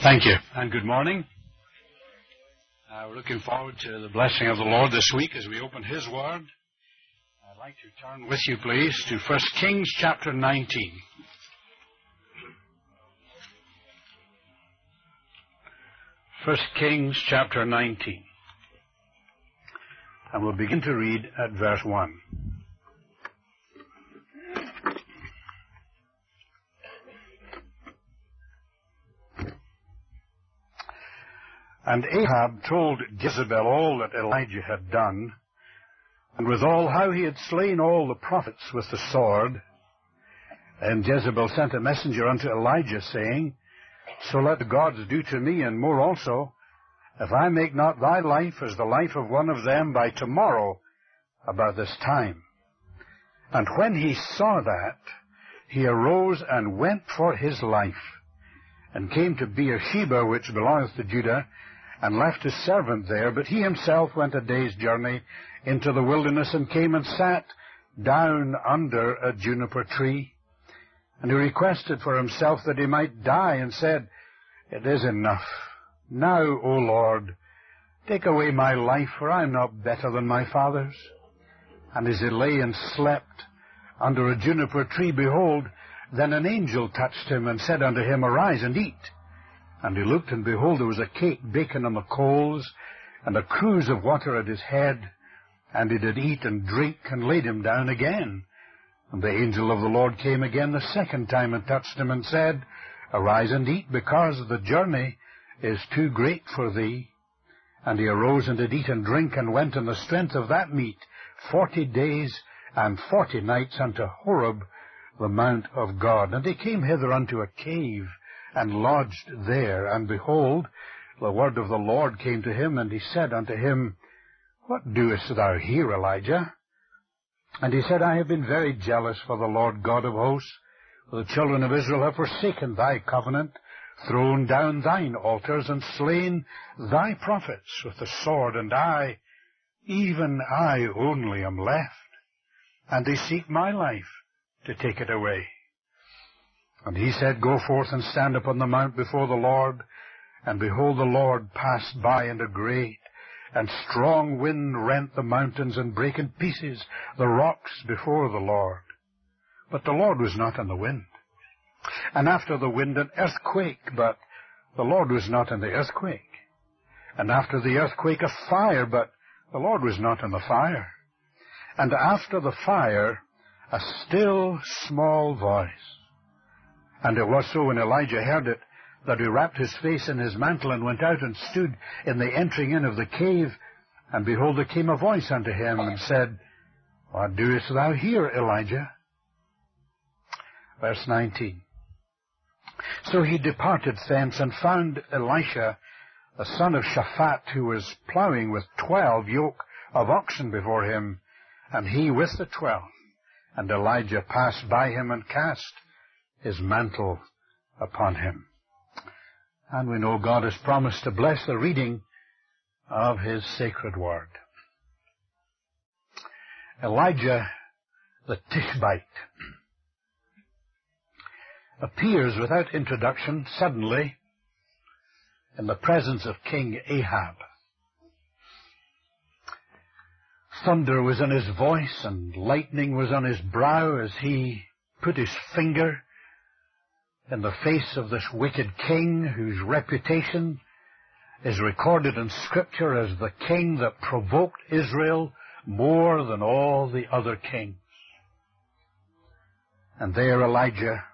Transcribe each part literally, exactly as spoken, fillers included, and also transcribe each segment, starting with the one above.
Thank you, and good morning. Uh, we're looking forward to the blessing of the Lord this week as we open His Word. I'd like to turn with you, please, to First Kings chapter nineteen. First Kings chapter nineteen. And we'll begin to read at verse one. And Ahab told Jezebel all that Elijah had done, and withal how he had slain all the prophets with the sword. And Jezebel sent a messenger unto Elijah, saying, So let the gods do to me, and more also, if I make not thy life as the life of one of them by tomorrow about this time. And when he saw that, he arose and went for his life, and came to Beersheba, which belongeth to Judah, and left his servant there. But he himself went a day's journey into the wilderness, and came and sat down under a juniper tree. And he requested for himself that he might die, and said, It is enough. Now, O Lord, take away my life, for I am not better than my fathers. And as he lay and slept under a juniper tree, behold, then an angel touched him, and said unto him, Arise and eat. And he looked, and behold, there was a cake baken on the coals, and a cruse of water at his head. And he did eat and drink, and laid him down again. And the angel of the Lord came again the second time, and touched him, and said, Arise and eat, because the journey is too great for thee. And he arose and did eat and drink, and went in the strength of that meat forty days and forty nights unto Horeb, the mount of God. And he came hither unto a cave, and lodged there. And behold, the word of the Lord came to him, and he said unto him, What doest thou here, Elijah? And he said, I have been very jealous for the Lord God of hosts, for the children of Israel have forsaken thy covenant, thrown down thine altars, and slain thy prophets with the sword, and I, even I only am left, and they seek my life to take it away. And he said, Go forth and stand upon the mount before the Lord. And behold, the Lord passed by, and a great and strong wind rent the mountains, and brake in pieces the rocks before the Lord. But the Lord was not in the wind. And after the wind an earthquake, but the Lord was not in the earthquake. And after the earthquake a fire, but the Lord was not in the fire. And after the fire a still small voice. And it was so when Elijah heard it, that he wrapped his face in his mantle, and went out and stood in the entering in of the cave. And behold, there came a voice unto him, and said, What doest thou here, Elijah? Verse nineteen. So he departed thence, and found Elisha, the son of Shaphat, who was plowing with twelve yoke of oxen before him, and he with the twelve. And Elijah passed by him, and cast his mantle upon him. And we know God has promised to bless the reading of His sacred word. Elijah the Tishbite appears without introduction suddenly in the presence of King Ahab. Thunder was in his voice, and lightning was on his brow as he put his finger in the face of this wicked king, whose reputation is recorded in Scripture as the king that provoked Israel more than all the other kings. And there Elijah,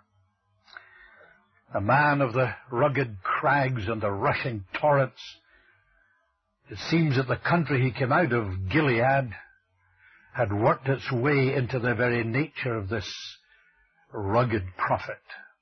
a man of the rugged crags and the rushing torrents, it seems that the country he came out of, Gilead, had worked its way into the very nature of this rugged prophet.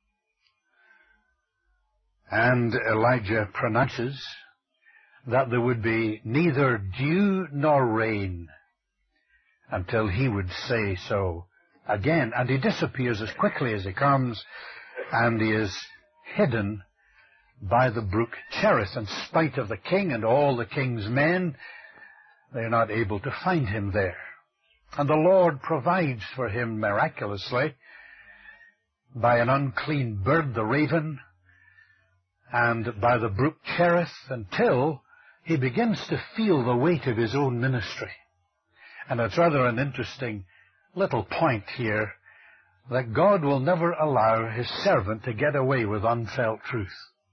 And Elijah pronounces that there would be neither dew nor rain until he would say so again. And he disappears as quickly as he comes, and he is hidden by the brook Cherith. In spite of the king and all the king's men, they are not able to find him there. And the Lord provides for him miraculously by an unclean bird, the raven, and by the brook Cherith, until he begins to feel the weight of his own ministry. And it's rather an interesting little point here, that God will never allow his servant to get away with unfelt truth.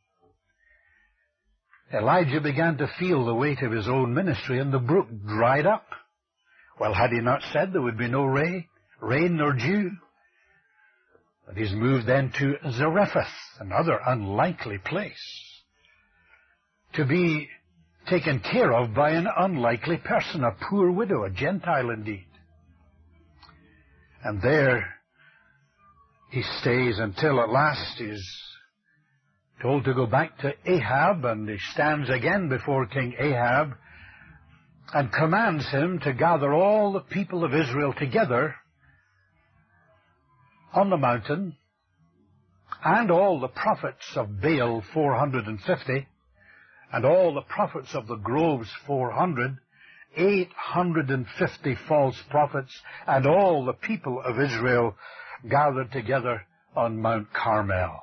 Elijah began to feel the weight of his own ministry, and the brook dried up. Well, had he not said there would be no rain, rain nor dew? But he's moved then to Zarephath, another unlikely place, to be taken care of by an unlikely person, a poor widow, a Gentile indeed. And there he stays until at last he's told to go back to Ahab, and he stands again before King Ahab and commands him to gather all the people of Israel together on the mountain, and all the prophets of Baal, four hundred fifty, and all the prophets of the groves, four hundred, eight hundred fifty false prophets, and all the people of Israel gathered together on Mount Carmel.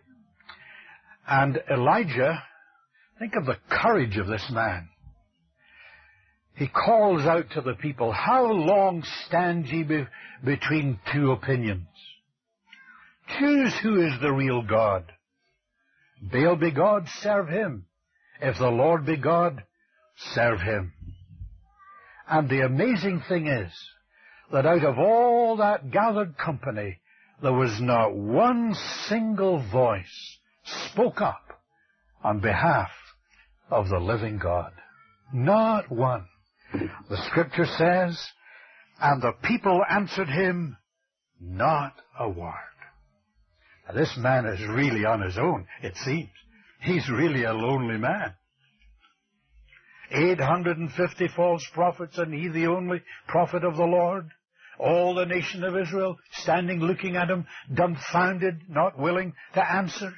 And Elijah, think of the courage of this man. He calls out to the people, "How long stand ye be between two opinions? Choose who is the real God. Baal be God, serve him. If the Lord be God, serve him." And the amazing thing is that out of all that gathered company, there was not one single voice spoke up on behalf of the living God. Not one. The scripture says, "And the people answered him not a word." Now, this man is really on his own, it seems. He's really a lonely man. eight hundred fifty false prophets, and he the only prophet of the Lord. All the nation of Israel standing looking at him, dumbfounded, not willing to answer.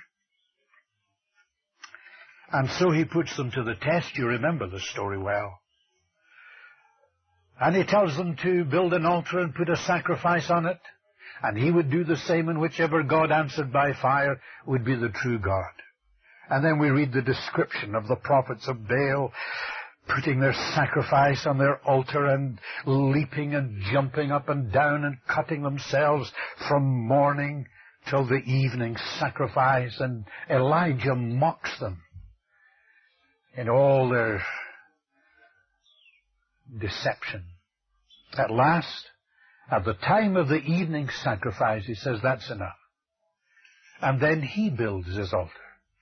And so he puts them to the test. You remember the story well. And he tells them to build an altar and put a sacrifice on it. And he would do the same, and whichever God answered by fire would be the true God. And then we read the description of the prophets of Baal putting their sacrifice on their altar and leaping and jumping up and down and cutting themselves from morning till the evening sacrifice. And Elijah mocks them in all their deception. At last, at the time of the evening sacrifice, he says, "That's enough." And then he builds his altar.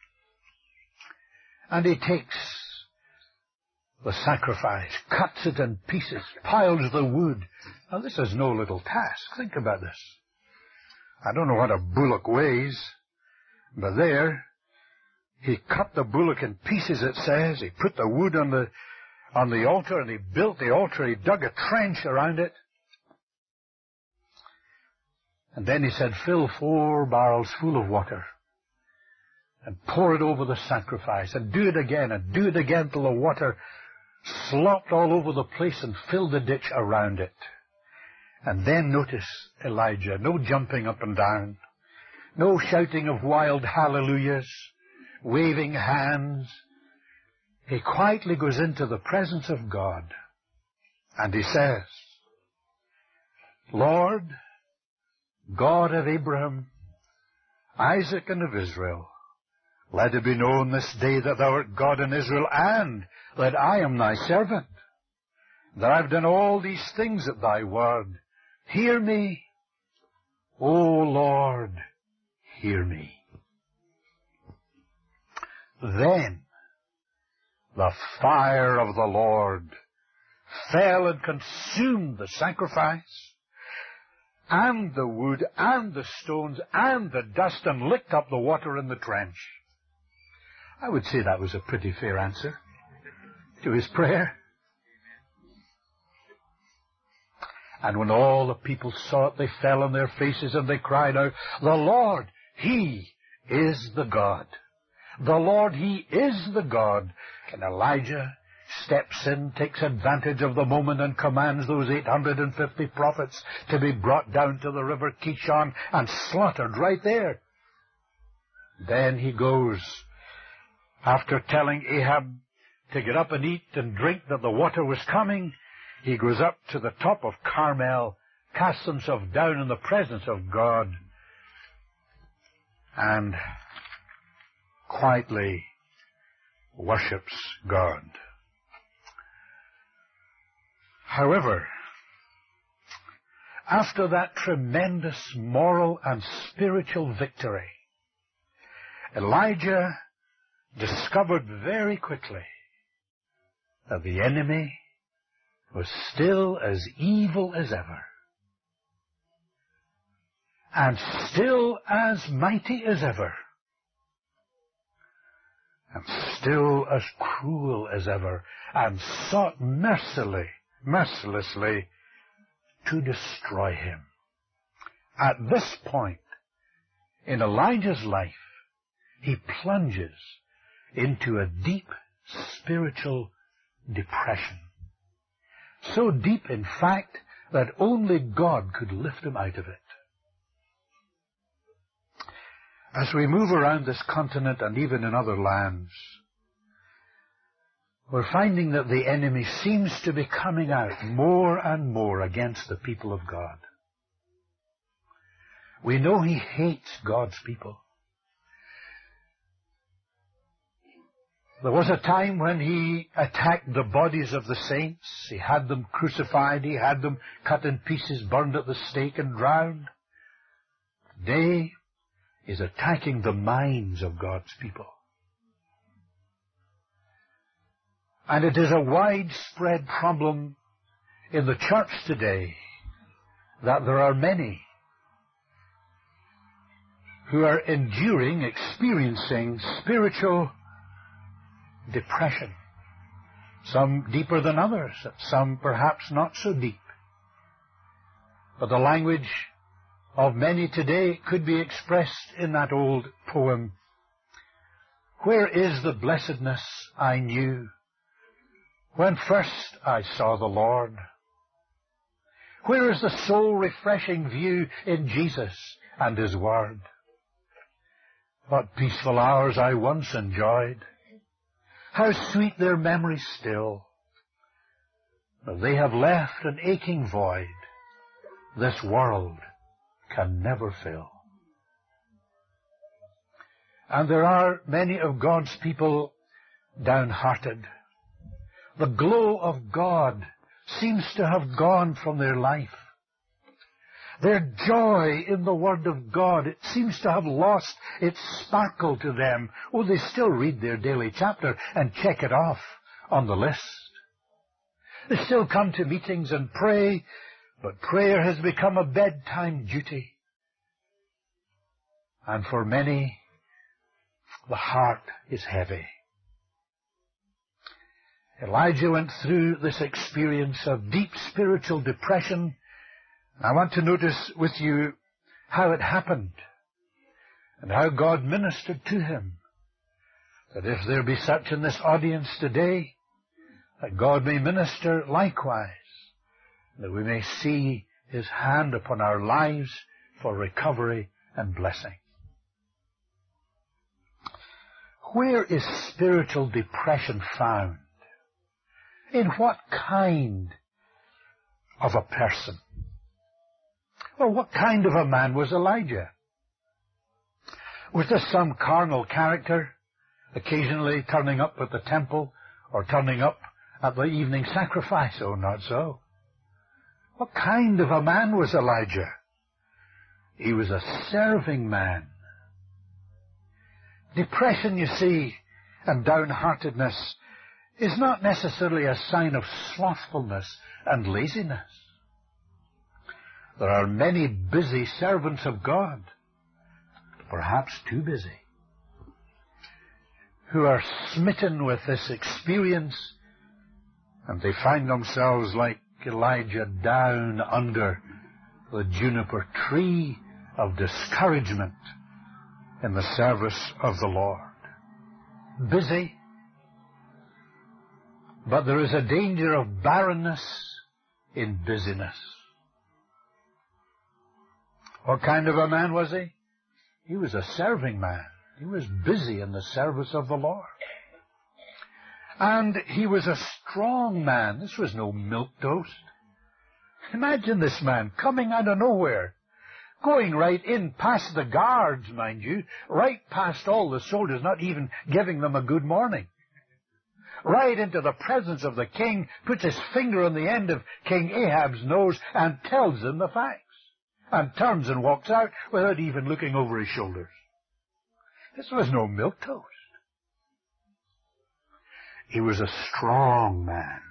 And he takes the sacrifice, cuts it in pieces, piles the wood. Now, this is no little task. Think about this. I don't know what a bullock weighs, but there, he cut the bullock in pieces, it says. He put the wood on the, on the altar, and he built the altar. He dug a trench around it. And then he said, "Fill four barrels full of water and pour it over the sacrifice, and do it again, and do it again till the water slopped all over the place and filled the ditch around it." And then notice Elijah, no jumping up and down, no shouting of wild hallelujahs, waving hands. He quietly goes into the presence of God, and he says, "Lord, God of Abraham, Isaac, and of Israel, let it be known this day that thou art God in Israel, and that I am thy servant, that I've done all these things at thy word. Hear me, O Lord, hear me." Then the fire of the Lord fell and consumed the sacrifice, and the wood, and the stones, and the dust, and licked up the water in the trench. I would say that was a pretty fair answer to his prayer. And when all the people saw it, they fell on their faces, and they cried out, "The Lord, He is the God. The Lord, He is the God." And Elijah steps in, takes advantage of the moment, and commands those eight hundred fifty prophets to be brought down to the river Kishon and slaughtered right there. Then he goes After telling Ahab to get up and eat and drink that the water was coming, he goes up to the top of Carmel, casts himself down in the presence of God, and quietly worships God. However, after that tremendous moral and spiritual victory, Elijah discovered very quickly that the enemy was still as evil as ever, and still as mighty as ever, and still as cruel as ever, and sought mercilessly, mercilessly to destroy him. At this point in Elijah's life, he plunges into a deep spiritual depression. So deep, in fact, that only God could lift him out of it. As we move around this continent and even in other lands, we're finding that the enemy seems to be coming out more and more against the people of God. We know he hates God's people. There was a time when he attacked the bodies of the saints. He had them crucified. He had them cut in pieces, burned at the stake, and drowned. Today, he's attacking the minds of God's people. And it is a widespread problem in the church today that there are many who are enduring, experiencing spiritual depression. Some deeper than others, some perhaps not so deep. But the language of many today could be expressed in that old poem, "Where is the blessedness I knew when first I saw the Lord? Where is the soul-refreshing view in Jesus and His Word? What peaceful hours I once enjoyed! How sweet their memories still! But they have left an aching void this world can never fill." And there are many of God's people downhearted. The glow of God seems to have gone from their life. Their joy in the Word of God, it seems to have lost its sparkle to them. Oh, they still read their daily chapter and check it off on the list. They still come to meetings and pray, but prayer has become a bedtime duty. And for many, the heart is heavy. Elijah went through this experience of deep spiritual depression. I want to notice with you how it happened and how God ministered to him. That if there be such in this audience today, that God may minister likewise, that we may see His hand upon our lives for recovery and blessing. Where is spiritual depression found? In what kind of a person? Well, what kind of a man was Elijah? Was this some carnal character, occasionally turning up at the temple or turning up at the evening sacrifice? Oh, not so. What kind of a man was Elijah? He was a serving man. Depression, you see, and downheartedness is not necessarily a sign of slothfulness and laziness. There are many busy servants of God, perhaps too busy, who are smitten with this experience, and they find themselves like Elijah down under the juniper tree of discouragement in the service of the Lord. Busy, but there is a danger of barrenness in busyness. What kind of a man was he? He was a serving man. He was busy in the service of the Lord. And he was a strong man. This was no milquetoast. Imagine this man coming out of nowhere, going right in past the guards, mind you, right past all the soldiers, not even giving them a good morning. Right into the presence of the king, puts his finger on the end of King Ahab's nose and tells him the facts, and turns and walks out without even looking over his shoulders. This was no milquetoast. He was a strong man.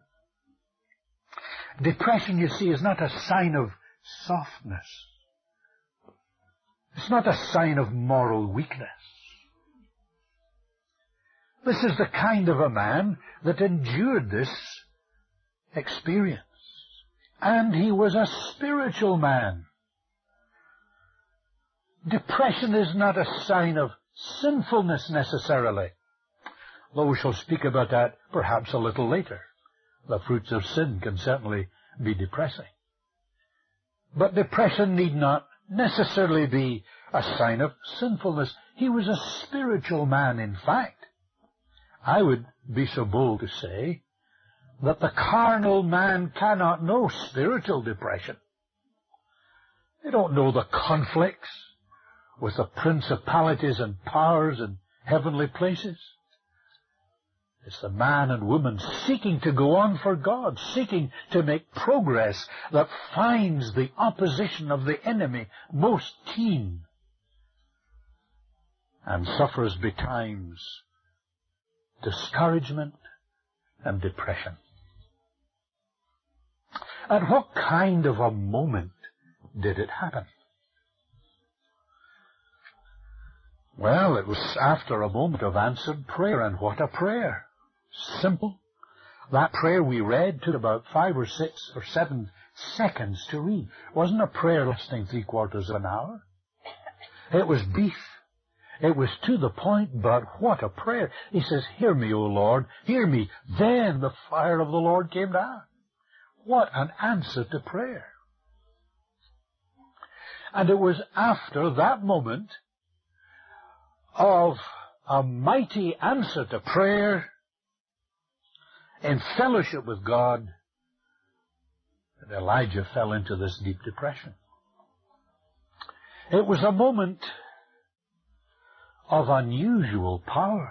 Depression, you see, is not a sign of softness. It's not a sign of moral weakness. This is the kind of a man that endured this experience. And he was a spiritual man. Depression is not a sign of sinfulness necessarily, though we shall speak about that perhaps a little later. The fruits of sin can certainly be depressing. But depression need not necessarily be a sign of sinfulness. He was a spiritual man, in fact. I would be so bold to say that the carnal man cannot know spiritual depression. They don't know the conflicts with the principalities and powers in heavenly places. It's the man and woman seeking to go on for God, seeking to make progress, that finds the opposition of the enemy most keen and suffers betimes discouragement and depression. At what kind of a moment did it happen? Well, it was after a moment of answered prayer, and what a prayer. Simple. That prayer we read took about five or six or seven seconds to read. It wasn't a prayer lasting three quarters of an hour. It was brief. It was to the point, but what a prayer. He says, "Hear me, O Lord, hear me." Then the fire of the Lord came down. What an answer to prayer. And it was after that moment of a mighty answer to prayer in fellowship with God that Elijah fell into this deep depression. It was a moment of unusual power.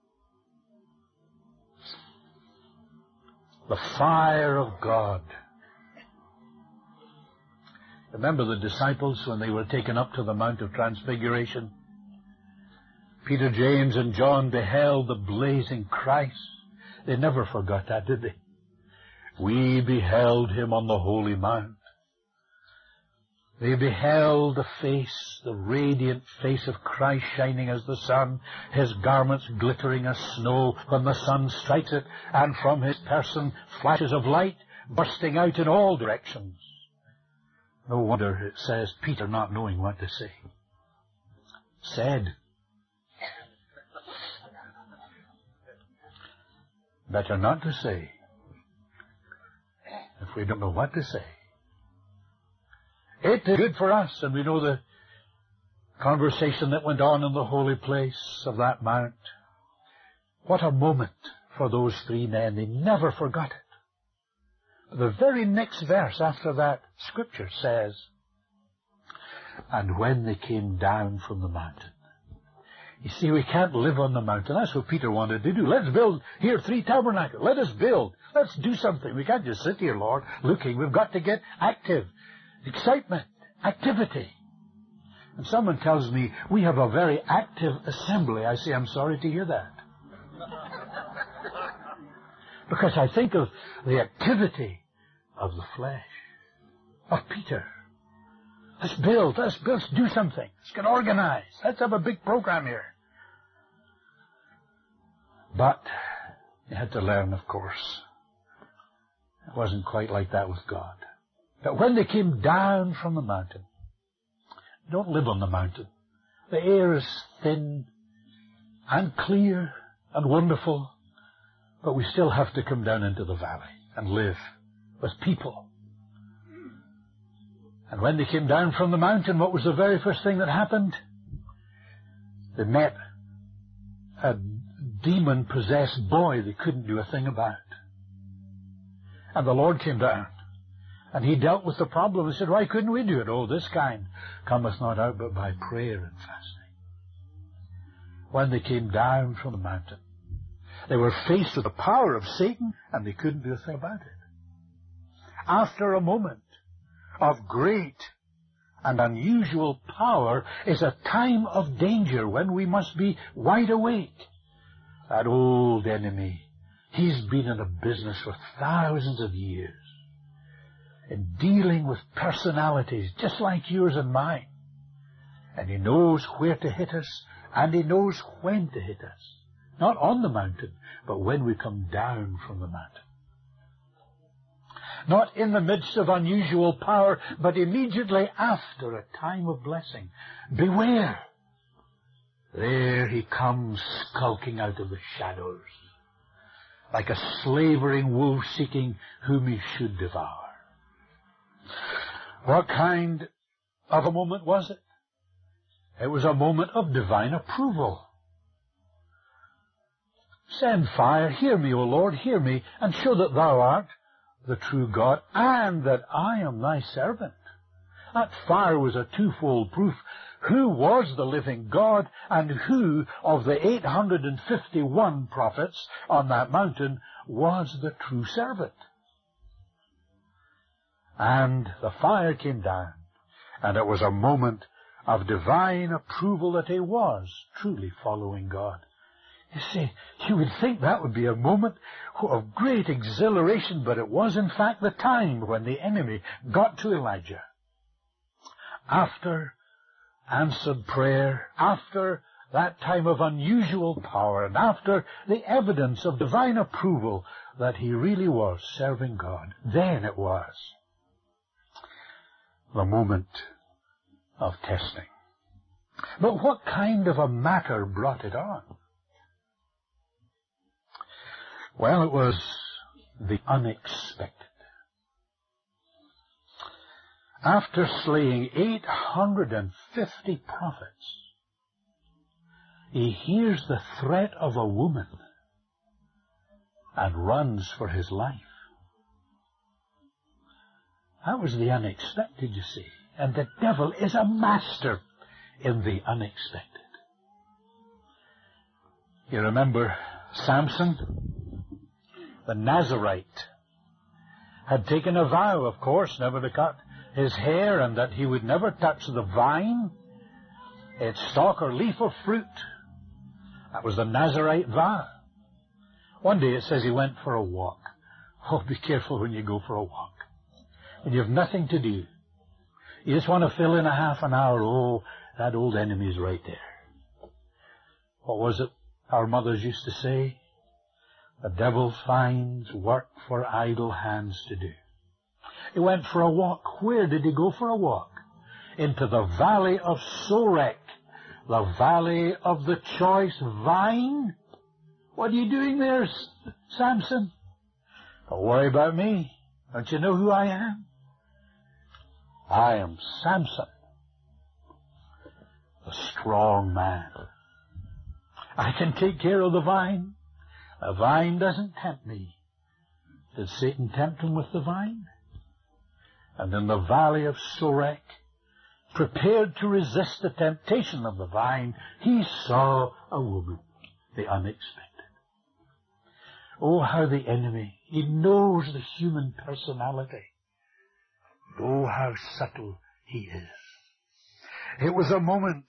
The fire of God. Remember the disciples when they were taken up to the Mount of Transfiguration? Peter, James, and John beheld the blazing Christ. They never forgot that, did they? We beheld him on the holy mount. They beheld the face, the radiant face of Christ shining as the sun, his garments glittering as snow when the sun strikes it, and from his person flashes of light bursting out in all directions. No wonder it says, Peter, not knowing what to say, said, better not to say if we don't know what to say. It is good for us, and we know the conversation that went on in the holy place of that mount. What a moment for those three men. They never forgot it. The very next verse after that, Scripture says, and when they came down from the mountain. You see, we can't live on the mountain. That's what Peter wanted to do. Let's build here three tabernacles. Let us build. Let's do something. We can't just sit here, Lord, looking. We've got to get active. Excitement, activity. And someone tells me, we have a very active assembly. I say, I'm sorry to hear that. Because I think of the activity of the flesh, of Peter. Let's build, let's build, let's do something. Let's get organized. Let's have a big program here. But you had to learn, of course, it wasn't quite like that with God. But when they came down from the mountain, don't live on the mountain. The air is thin and clear and wonderful, but we still have to come down into the valley and live with people. And when they came down from the mountain, what was the very first thing that happened? They met a demon-possessed boy they couldn't do a thing about. And the Lord came down, and he dealt with the problem. He said, why couldn't we do it? Oh, this kind cometh not out but by prayer and fasting. When they came down from the mountain, they were faced with the power of Satan, and they couldn't do a thing about it. After a moment of great and unusual power is a time of danger when we must be wide awake. That old enemy, he's been in a business for thousands of years, in dealing with personalities just like yours and mine. And he knows where to hit us, and he knows when to hit us. Not on the mountain, but when we come down from the mountain. Not in the midst of unusual power, but immediately after a time of blessing. Beware! There he comes skulking out of the shadows, like a slavering wolf seeking whom he should devour. What kind of a moment was it? It was a moment of divine approval. Send fire, hear me, O Lord, hear me, and show that thou art the true God, and that I am thy servant. That fire was a twofold proof. Who was the living God, and who of the eight hundred fifty-one prophets on that mountain was the true servant? And the fire came down, and it was a moment of divine approval that he was truly following God. You see, you would think that would be a moment of great exhilaration, but it was in fact the time when the enemy got to Elijah. After answered prayer, after that time of unusual power, and after the evidence of divine approval that he really was serving God, then it was the moment of testing. But what kind of a matter brought it on? Well, it was the unexpected. After slaying eight hundred fifty prophets, he hears the threat of a woman and runs for his life. That was the unexpected, you see. And the devil is a master in the unexpected. You remember Samson? The Nazarite had taken a vow, of course, never to cut his hair, and that he would never touch the vine, its stalk or leaf or fruit. That was the Nazarite vow. One day it says he went for a walk. Oh, be careful when you go for a walk. When you have nothing to do. You just want to fill in a half an hour. Oh, that old enemy's right there. What was it our mothers used to say? The devil finds work for idle hands to do. He went for a walk. Where did he go for a walk? Into the valley of Sorek, the valley of the choice vine. What are you doing there, Samson? Don't worry about me. Don't you know who I am? I am Samson, the strong man. I can take care of the vine. The vine doesn't tempt me. Did Satan tempt him with the vine? And in the valley of Sorek, prepared to resist the temptation of the vine, he saw a woman, the unexpected. Oh, how the enemy, he knows the human personality. Oh, how subtle he is. It was a moment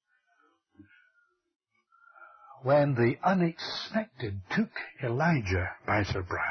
when the unexpected took Elijah by surprise.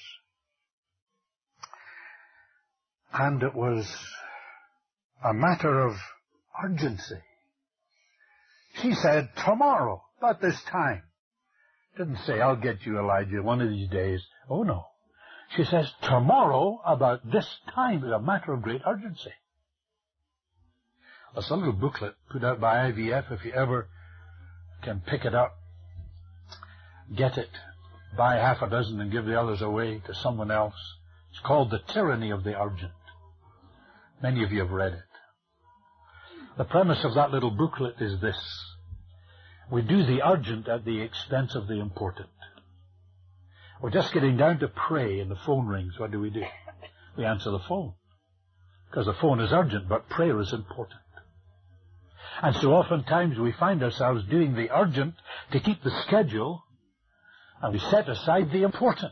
And it was a matter of urgency. She said, tomorrow, about this time. Didn't say, I'll get you, Elijah, one of these days. Oh, no. She says, tomorrow, about this time, is a matter of great urgency. That's a little booklet put out by I V F, if you ever can pick it up. Get it, buy half a dozen and give the others away to someone else. It's called The Tyranny of the Urgent. Many of you have read it. The premise of that little booklet is this. We do the urgent at the expense of the important. We're just getting down to pray and the phone rings. What do we do? We answer the phone. Because the phone is urgent, but prayer is important. And so oftentimes we find ourselves doing the urgent to keep the schedule, and we set aside the important.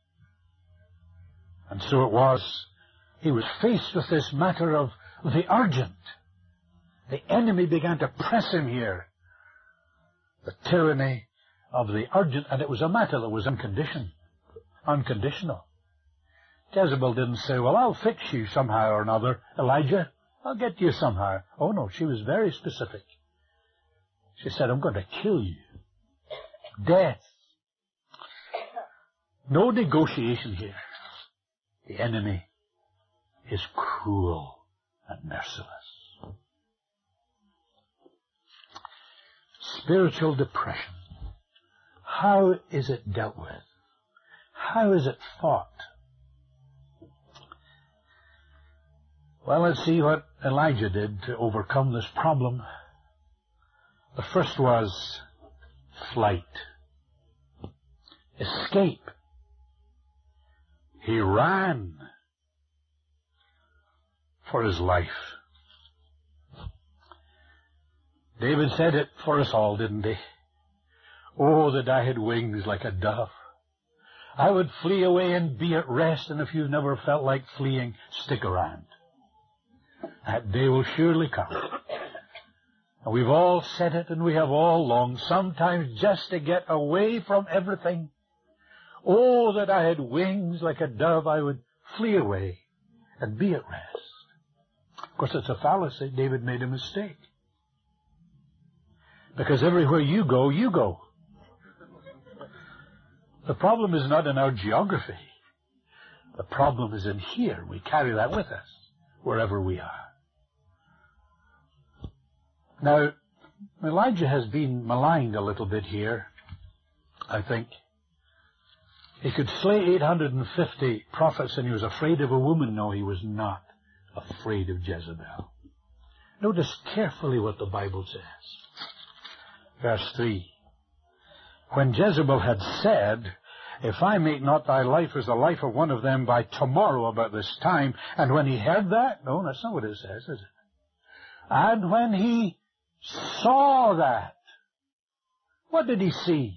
And so it was, he was faced with this matter of the urgent. The enemy began to press him here. The tyranny of the urgent, and it was a matter that was unconditioned, unconditional. Jezebel didn't say, well, I'll fix you somehow or another, Elijah. I'll get you somehow. Oh no, she was very specific. She said, I'm going to kill you. Death. No negotiation here. The enemy is cruel and merciless. Spiritual depression. How is it dealt with? How is it fought? Well, let's see what Elijah did to overcome this problem. The first was flight. Escape. He ran for his life. David said it for us all, didn't he? Oh, that I had wings like a dove. I would flee away and be at rest, and if you've never felt like fleeing, stick around. That day will surely come. And we've all said it, and we have all longed, sometimes just to get away from everything. Oh, that I had wings like a dove, I would flee away and be at rest. Of course, it's a fallacy. David made a mistake. Because everywhere you go, you go. The problem is not in our geography. The problem is in here. We carry that with us, wherever we are. Now, Elijah has been maligned a little bit here, I think. He could slay eight hundred fifty prophets and he was afraid of a woman. No, he was not afraid of Jezebel. Notice carefully what the Bible says. Verse three. When Jezebel had said, if I make not thy life as the life of one of them by tomorrow about this time, and when he heard that, no, that's not what it says, is it? And when he saw that, what did he see?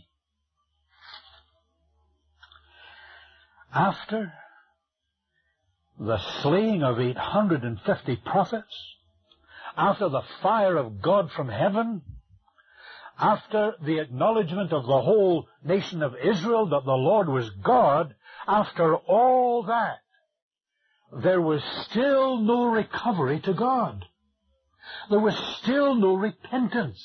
After the slaying of eight hundred fifty prophets, after the fire of God from heaven, after the acknowledgement of the whole nation of Israel that the Lord was God, after all that, there was still no recovery to God. There was still no repentance.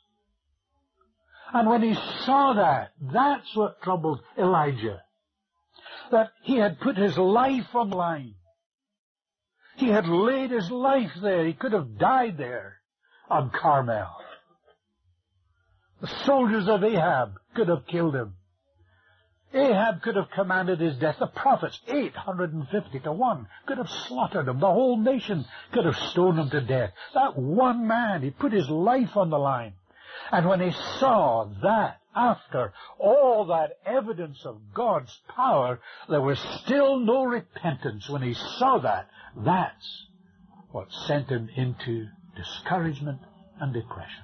And when he saw that, that's what troubled Elijah. That he had put his life on the line. He had laid his life there. He could have died there on Carmel. The soldiers of Ahab could have killed him. Ahab could have commanded his death. The prophets, eight hundred fifty to one, could have slaughtered him. The whole nation could have stoned him to death. That one man, he put his life on the line. And when he saw that, after all that evidence of God's power, there was still no repentance. When he saw that, that's what sent him into discouragement and depression.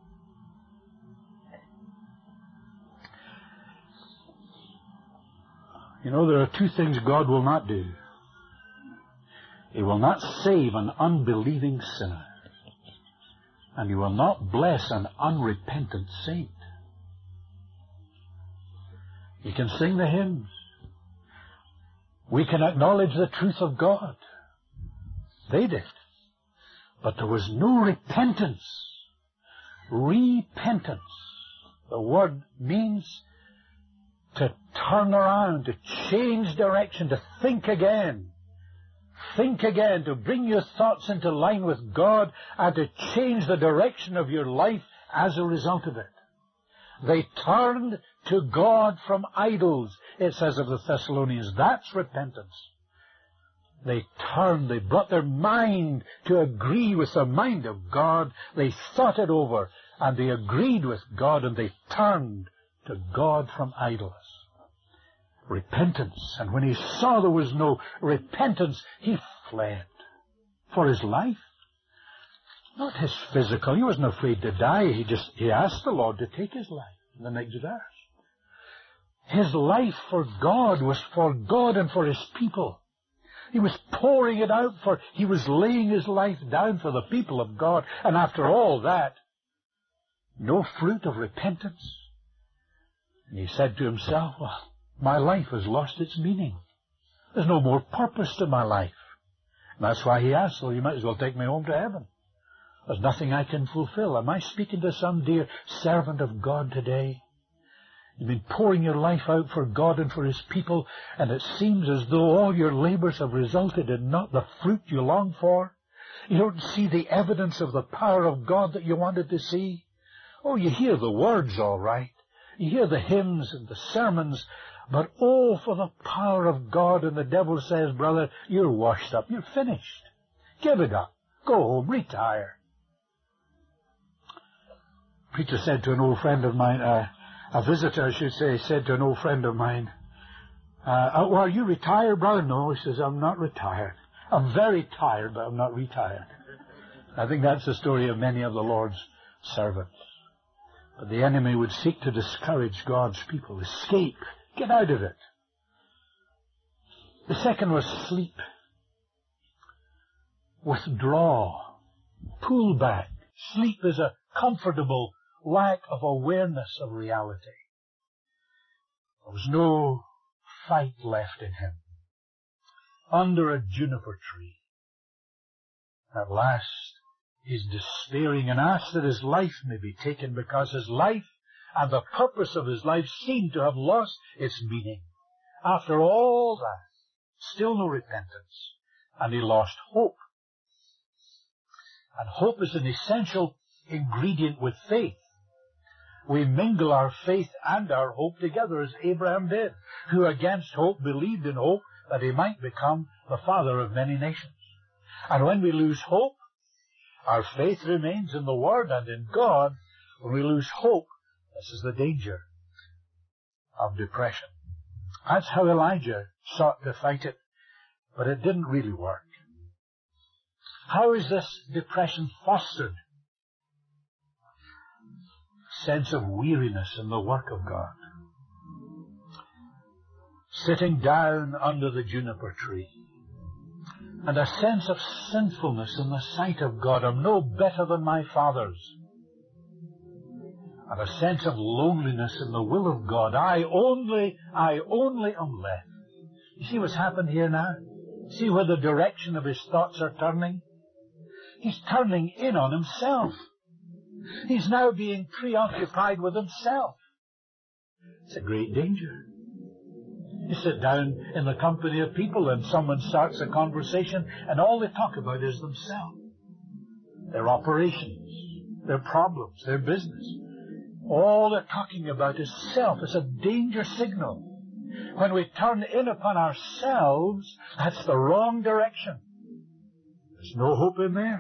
You know, there are two things God will not do. He will not save an unbelieving sinner. And He will not bless an unrepentant saint. You can sing the hymns. We can acknowledge the truth of God. They did. But there was no repentance. Repentance. The word means to turn around, to change direction, to think again. Think again, to bring your thoughts into line with God and to change the direction of your life as a result of it. They turned to God from idols, it says of the Thessalonians. That's repentance. They turned, they brought their mind to agree with the mind of God. They thought it over, And they agreed with God, and they turned to God from idols. Repentance. And when he saw there was no repentance, he fled for his life. Not his physical. He wasn't afraid to die. He just, he asked the Lord to take his life in the next verse. His life for God was for God and for his people. He was pouring it out for, he was laying his life down for the people of God. And after all that, no fruit of repentance. And he said to himself, well, my life has lost its meaning. There's no more purpose to my life. And that's why he asked, well, you might as well take me home to heaven. There's nothing I can fulfill. Am I speaking to some dear servant of God today? You've been pouring your life out for God and for his people, and it seems as though all your labors have resulted in not the fruit you long for. You don't see the evidence of the power of God that you wanted to see. Oh, you hear the words all right. You hear the hymns and the sermons, but oh, for the power of God, and the devil says, brother, you're washed up, you're finished. Give it up. Go home, retire. Preacher said to an old friend of mine, uh, a visitor, I should say, said to an old friend of mine, uh, oh, well, are you retired, brother? No, he says, I'm not retired. I'm very tired, but I'm not retired. I think that's the story of many of the Lord's servants. But the enemy would seek to discourage God's people. Escape. Get out of it. The second was sleep. Withdraw. Pull back. Sleep is a comfortable lack of awareness of reality. There was no fight left in him. Under a juniper tree. At last, he's despairing and asks that his life may be taken, because his life and the purpose of his life seemed to have lost its meaning. After all that, still no repentance, and he lost hope. And hope is an essential ingredient with faith. We mingle our faith and our hope together, as Abraham did, who against hope believed in hope that he might become the father of many nations. And when we lose hope, our faith remains in the Word and in God. When we lose hope, this is the danger of depression. That's how Elijah sought to fight it, but it didn't really work. How is this depression fostered? Sense of weariness in the work of God. Sitting down under the juniper tree. And a sense of sinfulness in the sight of God. I'm no better than my fathers. And a sense of loneliness in the will of God. I only, I only am left. You see what's happened here now? See where the direction of his thoughts are turning? He's turning in on himself. He's now being preoccupied with himself. It's a great danger. You sit down in the company of people and someone starts a conversation and all they talk about is themselves. Their operations, their problems, their business. All they're talking about is self. It's a danger signal. When we turn in upon ourselves, that's the wrong direction. There's no hope in there.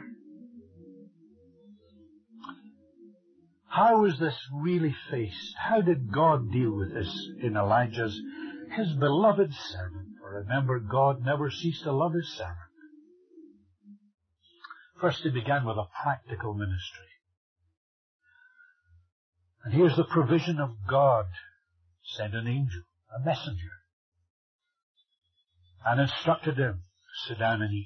How is this really faced? How did God deal with this in Elijah's, his beloved servant? For remember, God never ceased to love his servant. First, he began with a practical ministry. And here's the provision of God. Sent an angel, a messenger, and instructed him, sit down and eat.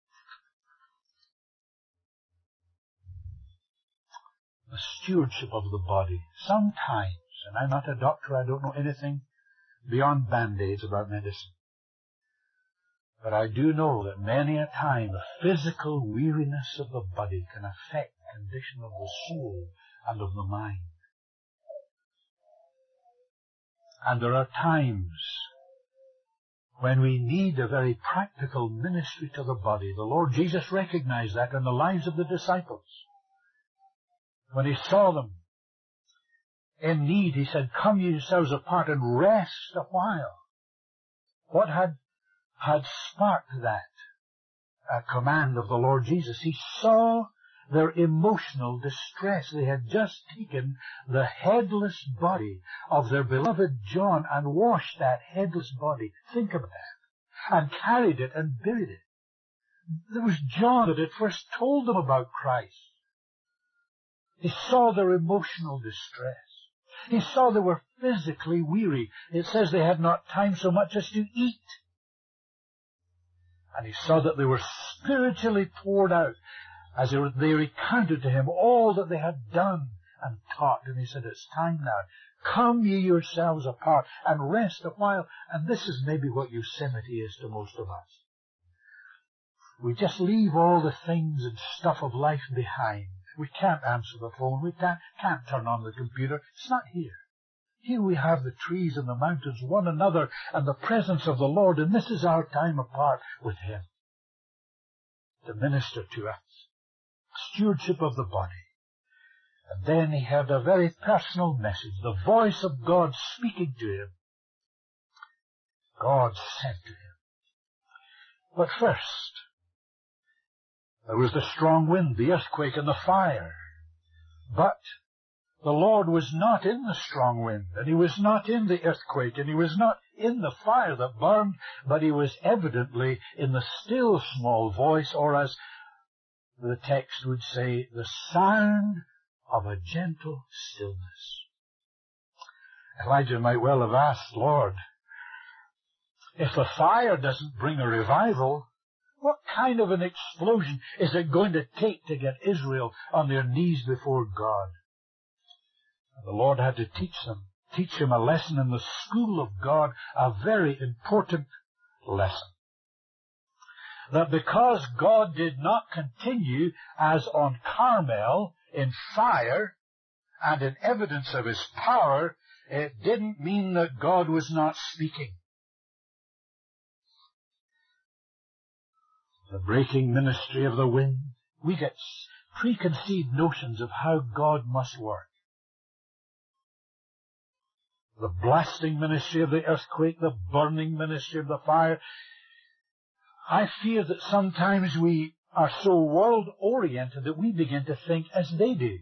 The stewardship of the body. Sometimes, and I'm not a doctor, I don't know anything beyond band-aids about medicine. But I do know that many a time the physical weariness of the body can affect the condition of the soul and of the mind. And there are times when we need a very practical ministry to the body. The Lord Jesus recognized that in the lives of the disciples. When he saw them in need, he said, come ye yourselves apart and rest a while. What had, had sparked that uh, command of the Lord Jesus? He saw their emotional distress. They had just taken the headless body of their beloved John and washed that headless body. Think of that. And carried it and buried it. There was John that had first told them about Christ. He saw their emotional distress. He saw they were physically weary. It says they had not time so much as to eat. And he saw that they were spiritually poured out as they, were, they recounted to him all that they had done and taught. And he said, it's time now. Come ye yourselves apart and rest a while. And this is maybe what Yosemite is to most of us. We just leave all the things and stuff of life behind. We can't answer the phone. We can't, can't turn on the computer. It's not here. Here we have the trees and the mountains, one another, and the presence of the Lord, and this is our time apart with Him to minister to us. Stewardship of the body. And then he had a very personal message, the voice of God speaking to him. God sent to him. But first, there was the strong wind, the earthquake, and the fire. But the Lord was not in the strong wind, and He was not in the earthquake, and He was not in the fire that burned, but He was evidently in the still small voice, or as the text would say, the sound of a gentle stillness. Elijah might well have asked, Lord, if the fire doesn't bring a revival, what kind of an explosion is it going to take to get Israel on their knees before God? And the Lord had to teach them, teach him a lesson in the school of God, a very important lesson. That because God did not continue as on Carmel in fire and in evidence of His power, it didn't mean that God was not speaking. The breaking ministry of the wind, we get preconceived notions of how God must work. The blasting ministry of the earthquake, the burning ministry of the fire. I fear that sometimes we are so world-oriented that we begin to think as they do.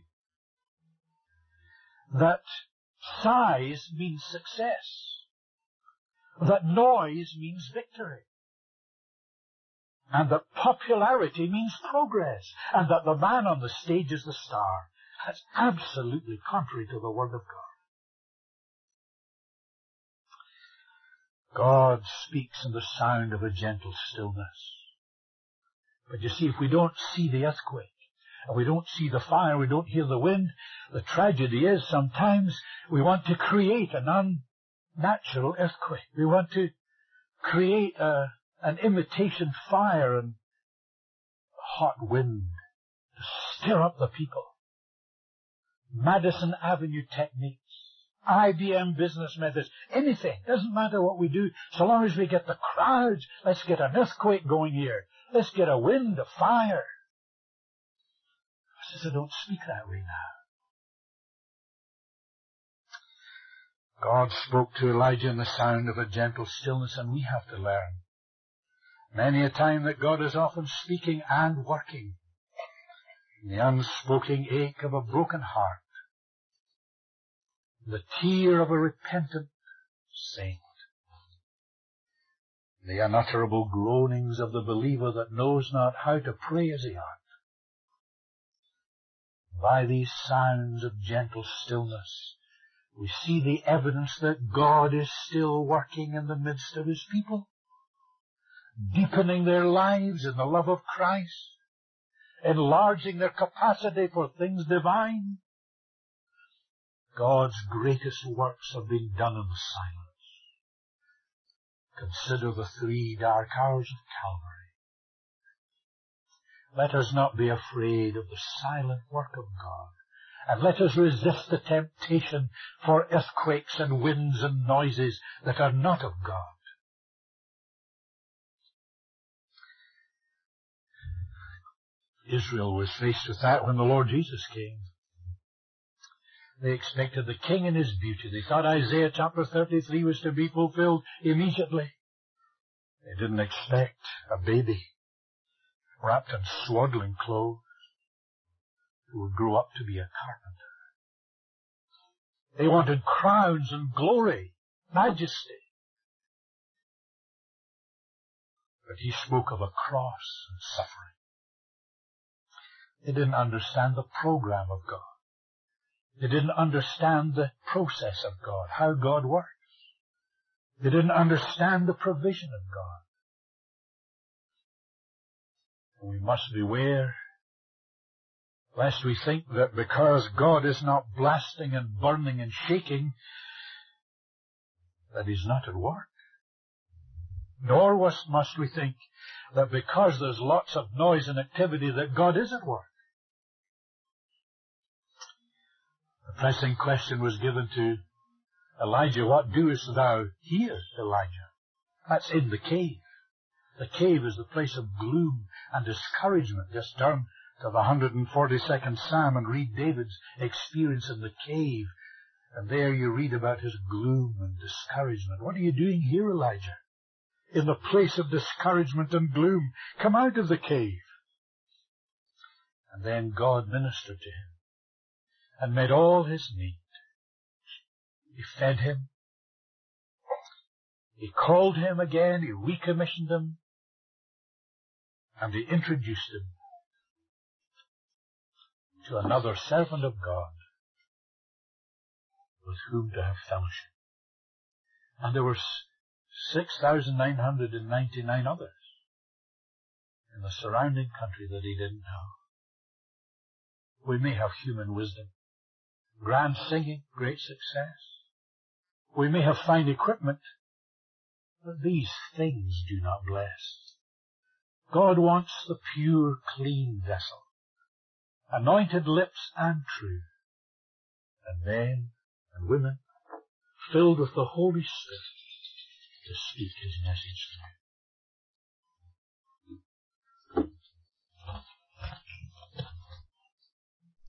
That size means success. That noise means victory. And that popularity means progress. And that the man on the stage is the star. That's absolutely contrary to the Word of God. God speaks in the sound of a gentle stillness. But you see, if we don't see the earthquake, and we don't see the fire, we don't hear the wind, the tragedy is sometimes we want to create an unnatural earthquake. We want to create a, an imitation fire and hot wind to stir up the people. Madison Avenue techniques. I B M business methods, anything, doesn't matter what we do, so long as we get the crowds. Let's get an earthquake going here. Let's get a wind, a fire. I says, I don't speak that way now. God spoke to Elijah in the sound of a gentle stillness, and we have to learn. Many a time that God is often speaking and working in the unspoken ache of a broken heart. The tear of a repentant saint. The unutterable groanings of the believer that knows not how to pray as he ought. By these sounds of gentle stillness, we see the evidence that God is still working in the midst of His people, deepening their lives in the love of Christ, enlarging their capacity for things divine. God's greatest works have been done in silence. Consider the three dark hours of Calvary. Let us not be afraid of the silent work of God. And let us resist the temptation for earthquakes and winds and noises that are not of God. Israel was faced with that when the Lord Jesus came. They expected the King in His beauty. They thought Isaiah chapter thirty-three was to be fulfilled immediately. They didn't expect a baby wrapped in swaddling clothes. who would grow up to be a carpenter. They wanted crowns and glory, majesty. But he spoke of a cross and suffering. They didn't understand the program of God. They didn't understand the process of God, how God works. They didn't understand the provision of God. And we must beware lest we think that because God is not blasting and burning and shaking, that he's not at work. Nor must we think that because there's lots of noise and activity that God is at work. The pressing question was given to Elijah, what doest thou here, Elijah? That's in the cave. The cave is the place of gloom and discouragement. Just turn to the one hundred forty-second Psalm and read David's experience in the cave. And there you read about his gloom and discouragement. What are you doing here, Elijah? In the place of discouragement and gloom. Come out of the cave. And then God ministered to him and met all his need. He fed him. He called him again. He recommissioned him. And he introduced him to another servant of God with whom to have fellowship. And there were six thousand nine hundred ninety-nine others in the surrounding country that he didn't know. We may have human wisdom, grand singing, great success. We may have fine equipment, but these things do not bless. God wants the pure, clean vessel, anointed lips and true, and men and women filled with the Holy Spirit to speak his message through.